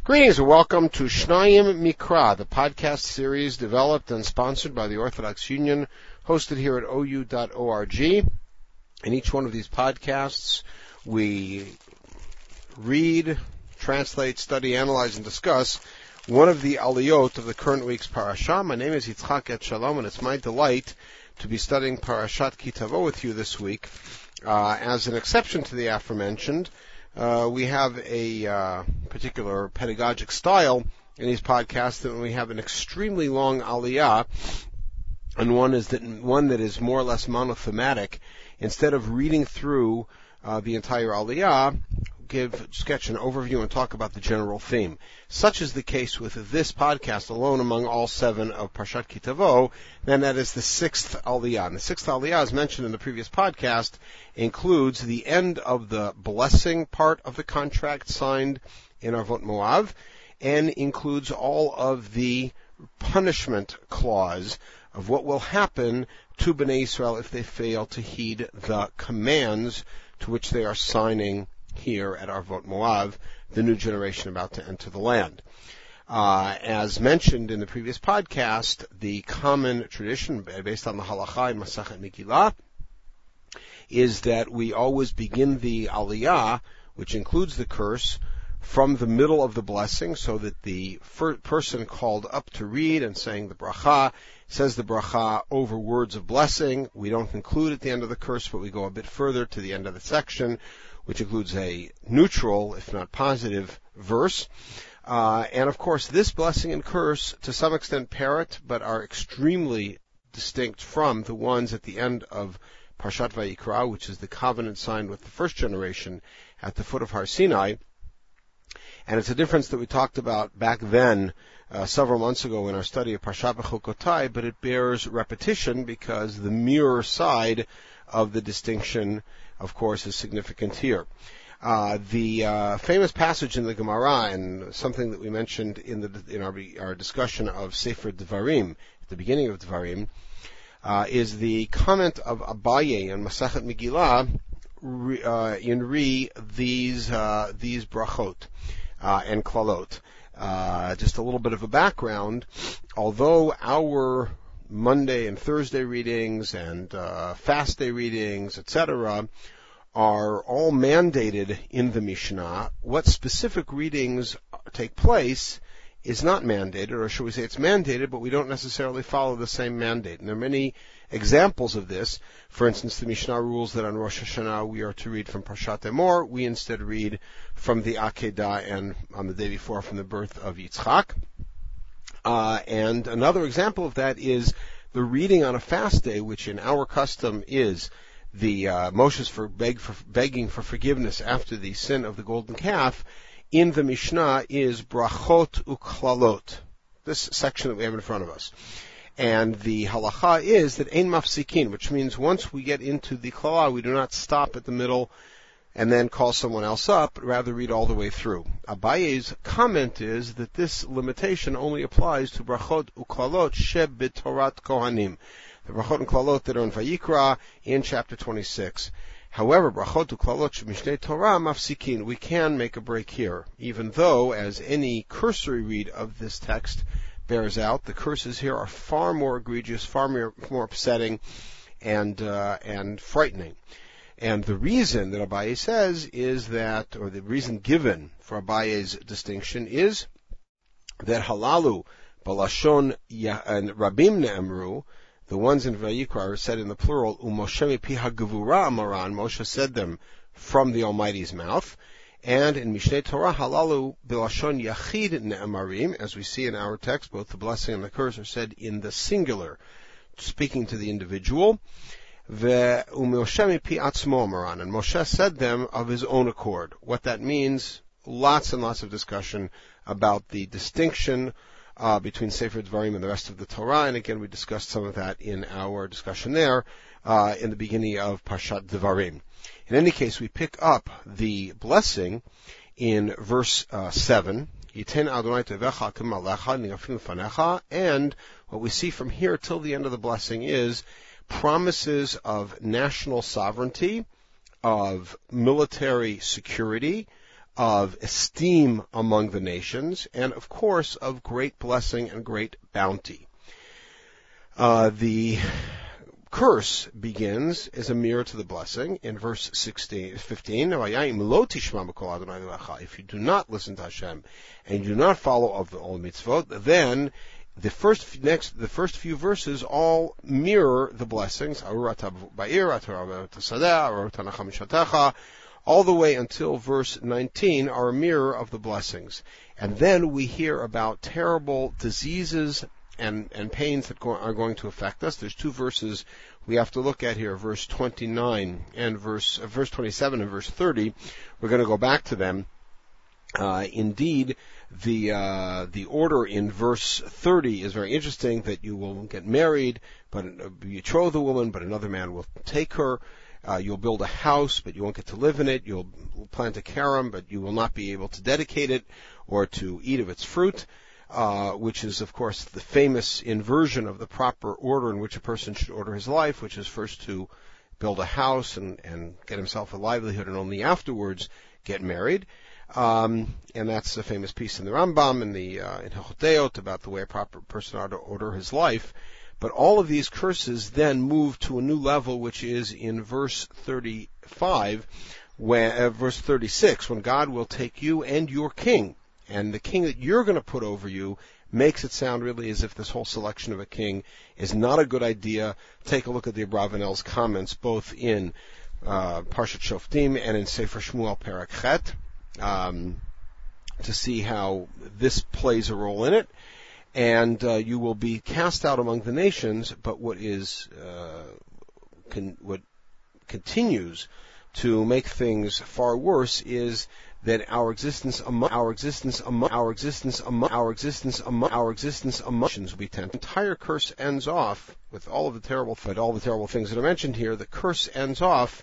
Greetings and welcome to Shnayim Mikra, the podcast series developed and sponsored by the Orthodox Union, hosted here at ou.org. In each one of these podcasts, we read, translate, study, analyze, and discuss one of the aliyot of the current week's parasha. My name is Yitzchak Et Shalom, and it's my delight to be studying Parashat Ki Tavo with you this week. As an exception to the aforementioned, we have a particular pedagogic style in these podcasts that when we have an extremely long aliyah, and one that is more or less monothematic, instead of reading through the entire aliyah, sketch an overview and talk about the general theme. Such is the case with this podcast alone among all 7 of Parashat Ki Tavo, then that is the 6th aliyah. And the 6th aliyah, as mentioned in the previous podcast, includes the end of the blessing part of the contract signed in Arvot Moav, and includes all of the punishment clause of what will happen to Bnei Israel if they fail to heed the commands to which they are signing here at Arvot Moav, the new generation about to enter the land. As mentioned in the previous podcast, the common tradition based on the halacha in Masachet Megillah is that we always begin the aliyah, which includes the curse, from the middle of the blessing, so that the person called up to read and saying the bracha says the bracha over words of blessing. We don't conclude at the end of the curse, but we go a bit further to the end of the section, which includes a neutral, if not positive, verse. And of course, this blessing and curse, to some extent parrot, but are extremely distinct from the ones at the end of Parshat Vayikra, which is the covenant signed with the first generation at the foot of Har Sinai. And it's a difference that we talked about back then, several months ago in our study of Parshat Bechukotai, but it bears repetition because the mirror side of the distinction, of course, is significant here. The famous passage in the Gemara, and something that we mentioned in our discussion of Sefer Devarim, at the beginning of Devarim, is the comment of Abaye in Masachet Megillah in these brachot and klalot. Just a little bit of a background. Although our Monday and Thursday readings and fast day readings, etc., are all mandated in the Mishnah, what specific readings take place is not mandated, or should we say it's mandated, but we don't necessarily follow the same mandate. And there are many examples of this. For instance, the Mishnah rules that on Rosh Hashanah we are to read from Parshat Emor. We instead read from the Akedah, and on the day before from the birth of Yitzchak. And another example of that is the reading on a fast day, which in our custom is the Moshe's begging for forgiveness after the sin of the golden calf. In the Mishnah is brachot uklalot, this section that we have in front of us. And the halacha is that ein mafsikin, which means once we get into the klalah, we do not stop at the middle and then call someone else up, but rather read all the way through. Abaye's comment is that this limitation only applies to brachot uklalot sheb b'torat kohanim, the brachot and klalot that are in Vayikra in chapter 26. However, brachot uklalot shemishnei Torah mafsikin, we can make a break here, even though, as any cursory read of this text bears out, the curses here are far more egregious, far more upsetting, and frightening. And the reason that Abaye says is that, or the reason given for Abaye's distinction is that halalu balashon and rabim ne'emru, the ones in Vayikra are said in the plural, u'Moshe mipi hagevura amaran, Moshe said them from the Almighty's mouth. And in Mishnei Torah, halalu bilashon yachid ne'emarim, as we see in our text, both the blessing and the curse are said in the singular, speaking to the individual. U'Moshe mipi atzmo amaran, and Moshe said them of his own accord. What that means, lots and lots of discussion about the distinction between Sefer Devarim and the rest of the Torah, and again we discussed some of that in our discussion there in the beginning of Parshat Devarim. In any case, we pick up the blessing in verse 7. Yiten Adonai tevecha k'malecha nigafim fanecha, and what we see from here till the end of the blessing is promises of national sovereignty, of military security, of esteem among the nations, and of course of great blessing and great bounty. The curse begins as a mirror to the blessing in verse 15. If you do not listen to Hashem and you do not follow all the mitzvot, then the first few verses all mirror the blessings, all the way until verse 19 are a mirror of the blessings. And then we hear about terrible diseases and pains that are going to affect us. There's two verses we have to look at here, verse 29 and verse 27 and verse 30. We're going to go back to them. Indeed, the order in verse 30 is very interesting, that you will get married, but betroth a woman, but another man will take her. You'll build a house, but you won't get to live in it. You'll plant a karam, but you will not be able to dedicate it or to eat of its fruit, which is, of course, the famous inversion of the proper order in which a person should order his life, which is first to build a house and get himself a livelihood, and only afterwards get married. And that's a famous piece in the Rambam in Hilchot Deot about the way a proper person ought to order his life. But all of these curses then move to a new level, which is in verse 36, when God will take you and your king, and the king that you're going to put over you makes it sound really as if this whole selection of a king is not a good idea. Take a look at the Abravanel's comments, both in Parshat Shoftim and in Sefer Shmuel Perek Chet, to see how this plays a role in it. And you will be cast out among the nations, but what continues to make things far worse is that our existence among nations will be temporary. The entire curse ends off with all the terrible things that are mentioned here. The curse ends off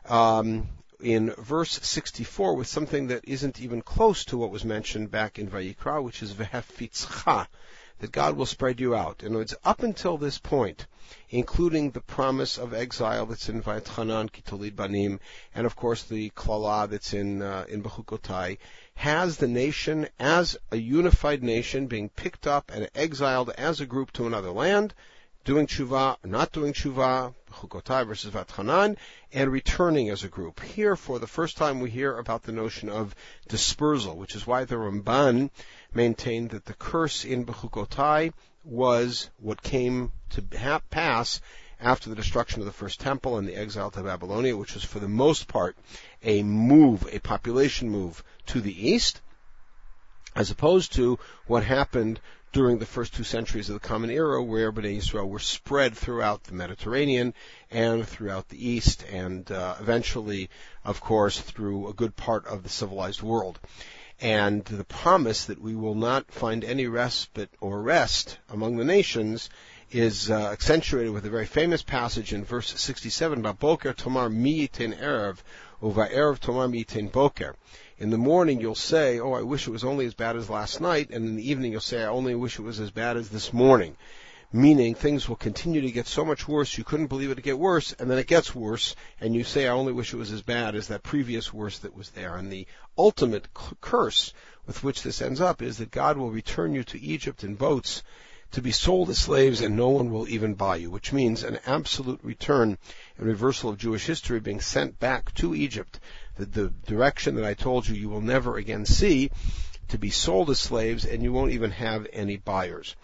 in verse 64 with something that isn't even close to what was mentioned back in Vayikra, which is Vehafitzcha, that God will spread you out. And it's up until this point, including the promise of exile that's in Vayetchanan Kitolid Banim, and of course the Klala that's in Bechukotai, has the nation as a unified nation being picked up and exiled as a group to another land, doing tshuva, not doing tshuva, Bechukotai versus Vayetchanan, and returning as a group. Here, for the first time, we hear about the notion of dispersal, which is why the Ramban maintained that the curse in Bechukotai was what came to pass after the destruction of the first temple and the exile to Babylonia, which was for the most part a population move to the east, as opposed to what happened during the first 2 centuries of the Common Era, where Bnei Yisrael were spread throughout the Mediterranean and throughout the east, and eventually, of course, through a good part of the civilized world. And the promise that we will not find any respite or rest among the nations is accentuated with a very famous passage in verse 67, Boker tomar mi yitin erev, uva erev tomar mi yitin boker. In the morning you'll say, oh, I wish it was only as bad as last night, and in the evening you'll say, I only wish it was as bad as this morning. Meaning things will continue to get so much worse, you couldn't believe it to get worse, and then it gets worse, and you say, I only wish it was as bad as that previous worst that was there. And the ultimate curse with which this ends up is that God will return you to Egypt in boats to be sold as slaves, and no one will even buy you, which means an absolute return and reversal of Jewish history, being sent back to Egypt, the direction that I told you will never again see, to be sold as slaves, and you won't even have any buyers.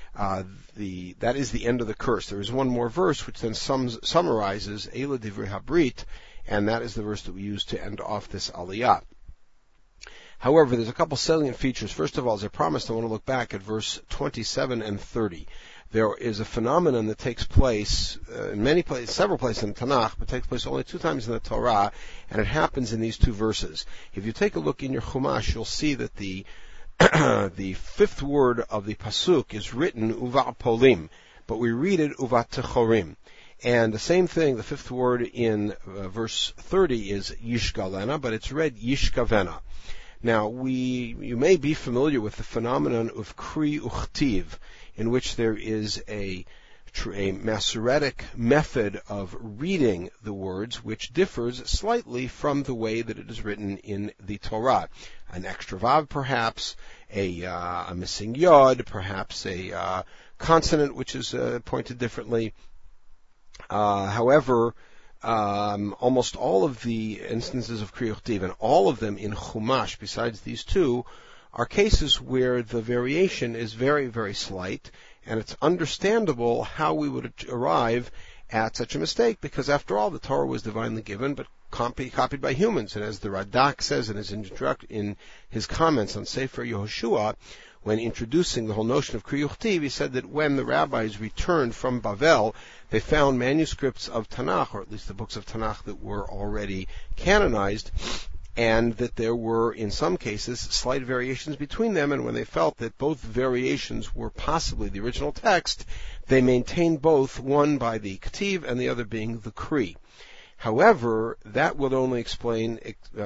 That is the end of the curse. There is one more verse which then summarizes Eila Divrei Habrit, and that is the verse that we use to end off this aliyah. However, there's a couple salient features. First of all, as I promised, I want to look back at verse 27 and 30. There is a phenomenon that takes place in many places, several places in the Tanakh, but takes place only 2 times in the Torah, and it happens in these 2 verses. If you take a look in your Chumash, you'll see that the 5th word of the pasuk is written uva polim, but we read it uva techorim. And the same thing, the 5th word in verse 30 is yishgalena, but it's read yishkavena. Now, you may be familiar with the phenomenon of kri uchtiv, in which there is a a Masoretic method of reading the words, which differs slightly from the way that it is written in the Torah. An extra vav, perhaps, a missing yod, perhaps a consonant which is pointed differently. However, almost all of the instances of Kriyuch Tiv, and all of them in Chumash, besides these two, are cases where the variation is very, very slight, and it's understandable how we would arrive at such a mistake, because after all, the Torah was divinely given, but copied by humans. And as the Radak says in his comments on Sefer Yehoshua, when introducing the whole notion of Kriyuch Tiv, he said that when the rabbis returned from Bavel, they found manuscripts of Tanakh, or at least the books of Tanakh that were already canonized, and that there were, in some cases, slight variations between them, and when they felt that both variations were possibly the original text, they maintained both, one by the Ketiv and the other being the Kri. However, that would only explain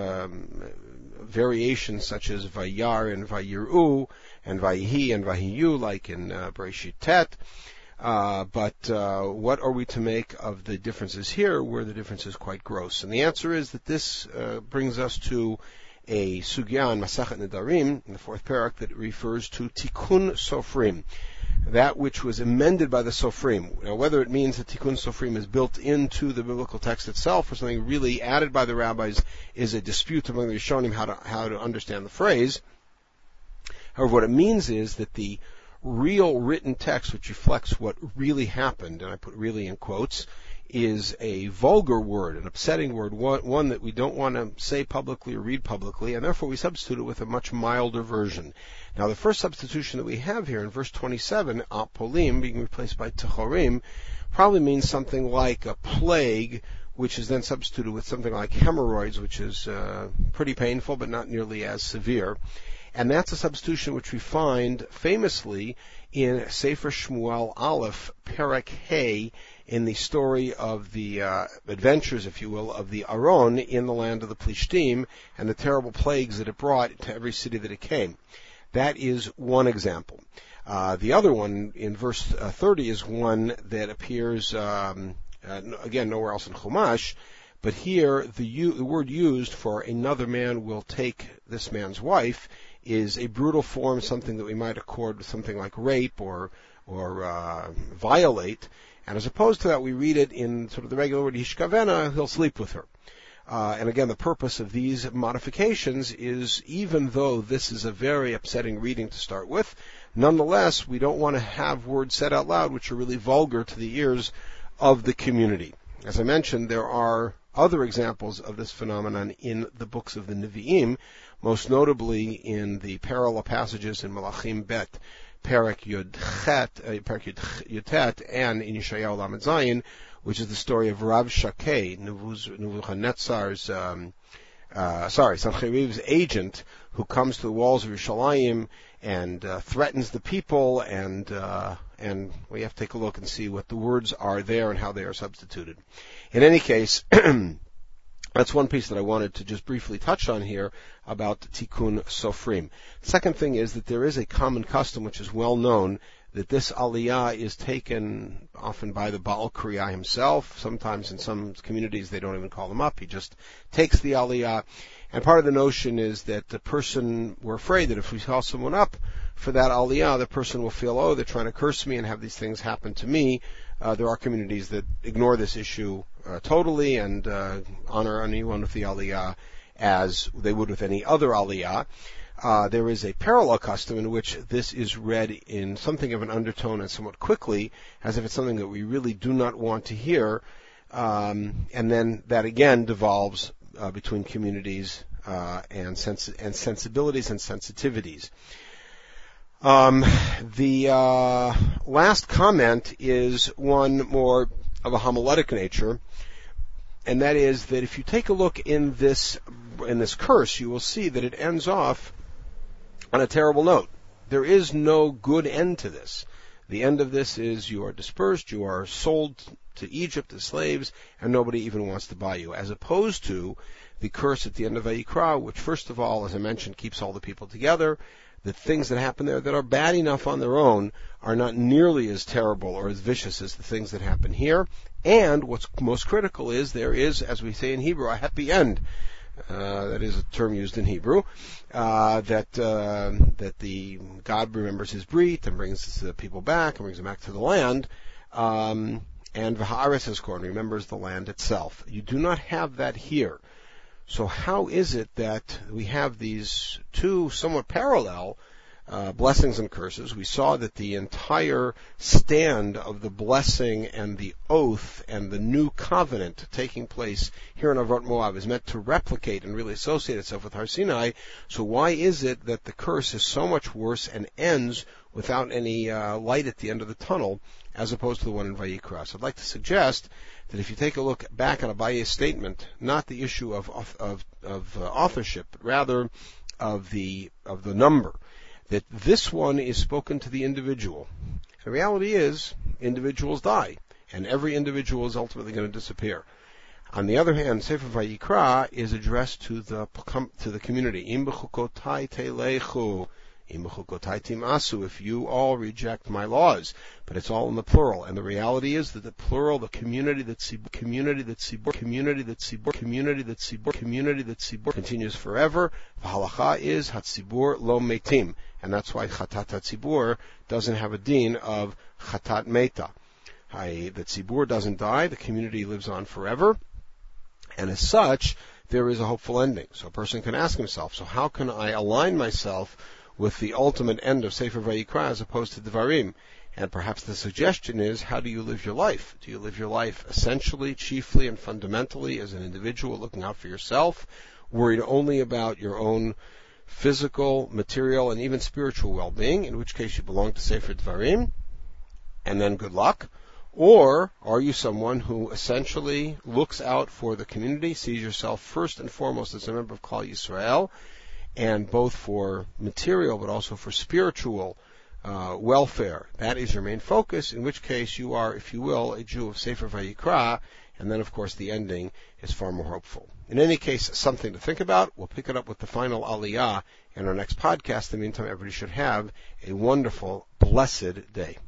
variations such as Vayar and Vayiru, and Vayihi and Vahiyu, like in Bereshit Tet. But what are we to make of the differences here, where the difference is quite gross? And the answer is that this brings us to a sugya in Masachet Nedarim, in the fourth parak, that refers to Tikkun Sofrim, that which was amended by the Sofrim. Now, whether it means that Tikkun Sofrim is built into the biblical text itself, or something really added by the rabbis, is a dispute among the Rishonim how to understand the phrase. However, what it means is that the real written text, which reflects what really happened, and I put really in quotes, is a vulgar word, an upsetting word, one that we don't want to say publicly or read publicly, and therefore we substitute it with a much milder version. Now, the first substitution that we have here in verse 27, apolim, being replaced by techorim, probably means something like a plague, which is then substituted with something like hemorrhoids, which is pretty painful but not nearly as severe. And that's a substitution which we find famously in Sefer Shmuel Aleph, Perek Hey, in the story of the adventures, if you will, of the Aron in the land of the Plishtim and the terrible plagues that it brought to every city that it came. That is one example. The other one in verse 30 is one that appears, again, nowhere else in Chumash, but here the word used for another man will take this man's wife is a brutal form, something that we might accord with something like rape or violate. And as opposed to that, we read it in sort of the regular word, Hishkavena, he'll sleep with her. And again, the purpose of these modifications is, even though this is a very upsetting reading to start with, nonetheless, we don't want to have words said out loud which are really vulgar to the ears of the community. As I mentioned, there are other examples of this phenomenon in the books of the Nevi'im, most notably in the parallel passages in Malachim Bet, Perek Yud-Tet, and in Yeshayahu Lamed Zayin, which is the story of Rav Shakeh, Sancheriv's agent, who comes to the walls of Yerushalayim and threatens the people, and we have to take a look and see what the words are there and how they are substituted. In any case, that's one piece that I wanted to just briefly touch on here about Tikkun Sofrim. Second thing is that there is a common custom which is well known, that this aliyah is taken often by the Baal Kriya himself. Sometimes in some communities they don't even call him up. He just takes the aliyah. And part of the notion is that the person, we're afraid that if we call someone up for that aliyah, the person will feel, oh, they're trying to curse me and have these things happen to me. There are communities that ignore this issue totally and honor anyone with the aliyah as they would with any other aliyah. There is a parallel custom in which this is read in something of an undertone and somewhat quickly, as if it's something that we really do not want to hear, and then that again devolves between communities and sensibilities and sensitivities. The last comment is one more of a homiletic nature, and that is that if you take a look in this curse, you will see that it ends off on a terrible note. There is no good end to this. The end of this is you are dispersed, you are sold to Egypt as slaves, and nobody even wants to buy you, as opposed to the curse at the end of Vayikra, which first of all, as I mentioned, keeps all the people together. that things that happen there that are bad enough on their own are not nearly as terrible or as vicious as the things that happen here. And what's most critical is there is, as we say in Hebrew, a happy end. That is a term used in Hebrew, that the God remembers his brit and brings the people back and brings them back to the land, and v'ha'aretz hazkorn, remembers the land itself. You do not have that here. So how is it that we have these two somewhat parallel blessings and curses? We saw that the entire stand of the blessing and the oath and the new covenant taking place here in Avot Moab is meant to replicate and really associate itself with Har Sinai. So why is it that the curse is so much worse and ends without any light at the end of the tunnel, as opposed to the one in Vayikra? So I'd like to suggest that if you take a look back at Abaye's statement, not the issue of authorship, but rather of the number, that this one is spoken to the individual. The reality is, individuals die, and every individual is ultimately going to disappear. On the other hand, Sefer Vayikra is addressed to the community. Im b'chukotai telechu, im b'chukotai timasu, if you all reject my laws. But it's all in the plural, and the reality is that the plural, the community that continues forever. V'halacha is hatzibur lo metim, and that's why chatat hatzibur doesn't have a deen of chatat meta. The tzibur doesn't die, the community lives on forever, and as such, there is a hopeful ending. So a person can ask himself, so how can I align myself with the ultimate end of Sefer Vayikra as opposed to Devarim? And perhaps the suggestion is, how do you live your life? Do you live your life essentially, chiefly, and fundamentally as an individual looking out for yourself, worried only about your own physical, material, and even spiritual well-being, in which case you belong to Sefer Devarim, and then good luck? Or are you someone who essentially looks out for the community, sees yourself first and foremost as a member of Klal Yisrael, and both for material but also for spiritual welfare? That is your main focus, in which case you are, if you will, a Jew of Sefer Vayikra, and then of course the ending is far more hopeful. In any case, something to think about. We'll pick it up with the final aliyah in our next podcast. In the meantime, everybody should have a wonderful, blessed day.